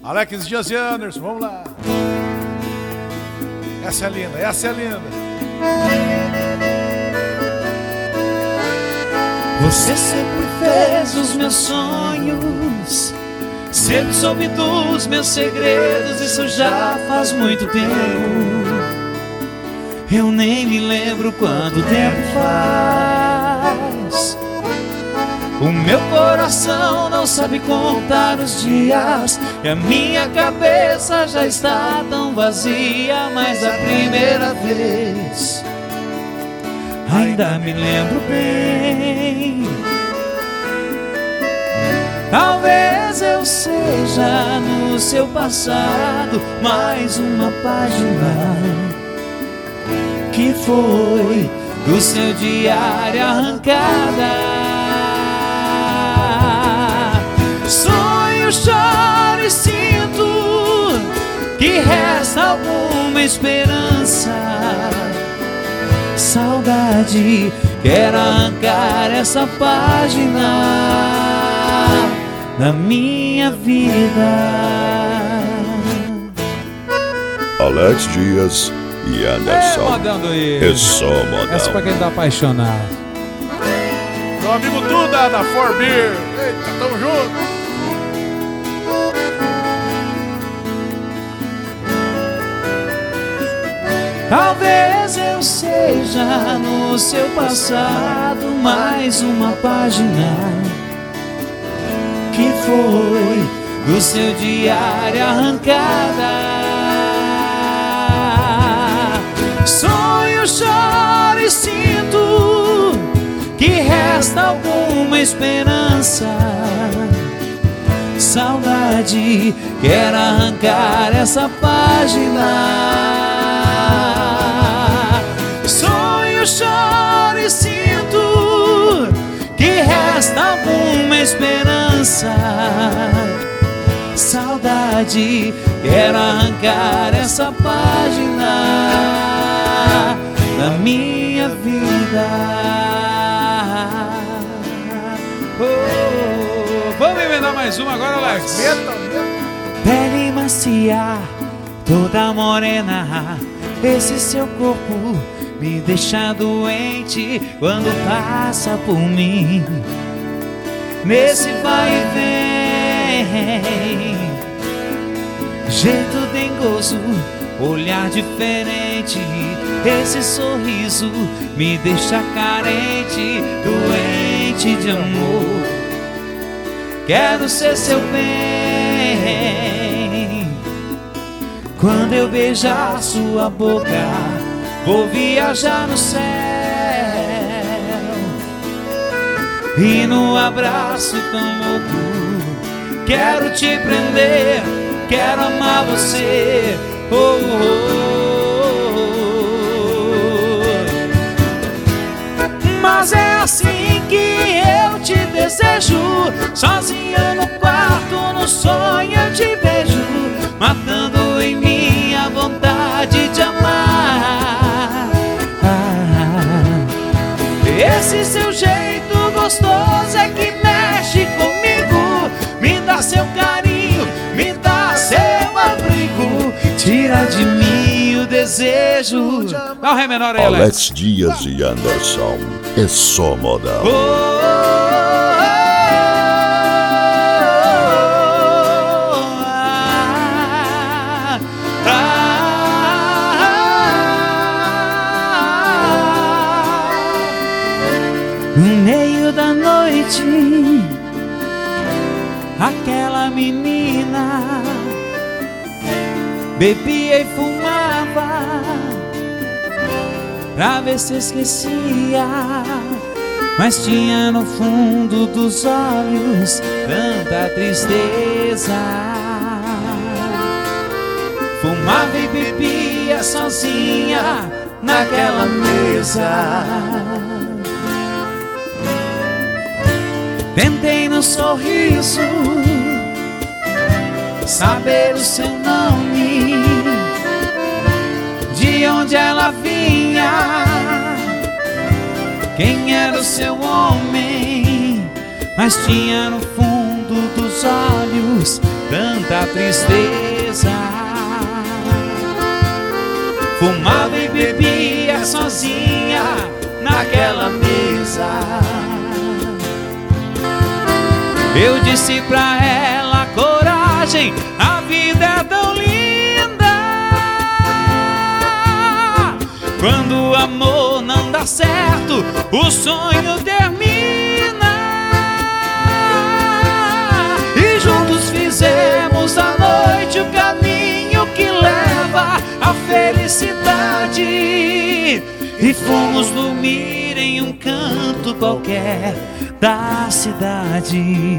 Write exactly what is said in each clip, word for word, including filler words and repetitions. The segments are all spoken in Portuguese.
Alex Dias e Anderson, vamos lá. Essa é linda, essa é linda. Você sempre fez os meus sonhos, sempre soube dos meus segredos. Isso já faz muito tempo. Eu nem me lembro quanto tempo faz. O meu coração não sabe contar os dias, e a minha cabeça já está tão vazia. Mas a primeira vez ainda me lembro bem. Talvez eu seja no seu passado mais uma página que foi do seu diário arrancada. Sonho, choro e sinto que resta alguma esperança. Saudade quer arrancar essa página da minha vida. Alex Dias e Anderson. É, modão aí. É só modão. Essa pra quem tá apaixonado. Meu amigo Duda da For Beer. Eita, tamo junto. Talvez eu seja no seu passado mais uma página que foi do seu diário arrancada. Sonho, choro e sinto que resta alguma esperança. Saudade quer arrancar essa página. Sonho, choro e sinto que resta alguma esperança. Saudade quer arrancar essa página da minha vida. Oh, vamos emendar mais uma agora, Alex. Pele macia, toda morena, esse seu corpo me deixa doente quando passa por mim. Nesse vai e vem, jeito dengoso, olhar diferente, esse sorriso me deixa carente, doente de amor. Quero ser seu bem. Quando eu beijar sua boca, vou viajar no céu. E no abraço tão louco, quero te prender, quero amar você. Oh, oh, oh. Mas é assim que eu te desejo, sozinho no quarto, no sonho eu te vejo, matando em mim a vontade de amar. Ah, esse seu jeito gostoso é que mexe comigo, me dá seu carinho, me dá seu abrigo, tira de mim o desejo. Dá o ré menor aí, Alex. Alex Dias e Anderson. É só modão. Oh, oh, ah, ah, no meio da noite, aquela menina bebia e fumava pra ver se esquecia, mas tinha no fundo dos olhos tanta tristeza. Fumava e bebia sozinha naquela mesa. Tentei no sorriso saber o seu nome, de onde ela vinha, quem era o seu homem, mas tinha no fundo dos meus olhos tanta tristeza. Fumava e bebia sozinha naquela mesa. Eu disse pra ela: coragem, a vida é tão linda. Quando o amor não dá certo, o sonho termina. E juntos fizemos à noite o caminho que leva à felicidade. E fomos dormir em um canto qualquer da cidade.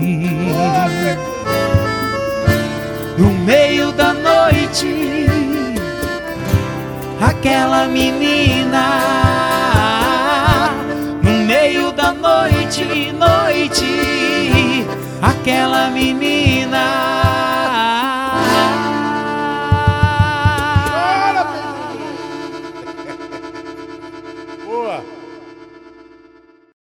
No meio da noite, aquela menina. No meio da noite, noite, aquela menina.